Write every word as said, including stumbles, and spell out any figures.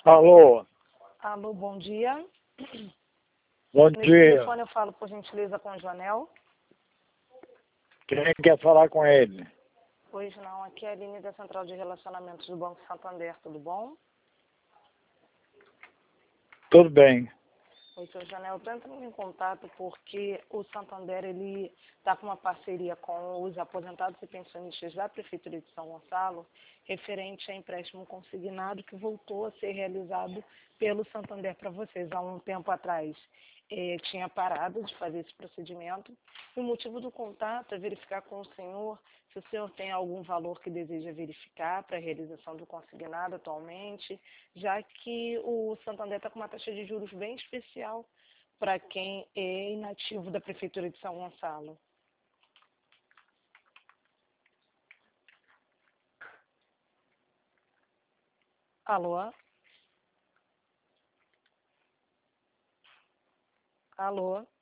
Alô, Alô, bom dia. bom Nesse dia. telefone eu falo, por gentileza, com o Joanel. Quem quer falar com ele? Pois não, aqui é a Aline da Central de Relacionamentos do Banco Santander, tudo bom? Tudo bem. Oi, seu Joanel, estou entrando em contato porque o Santander ele está com uma parceria com os aposentados e pensionistas da Prefeitura de São Gonçalo, referente a empréstimo consignado que voltou a ser realizado pelo Santander para vocês há um tempo atrás. Eh, tinha parado de fazer esse procedimento. E o motivo do contato é verificar com o senhor se o senhor tem algum valor que deseja verificar para a realização do consignado atualmente, já que o Santander está com uma taxa de juros bem especial para quem é inativo da Prefeitura de São Gonçalo. Alô? Alô?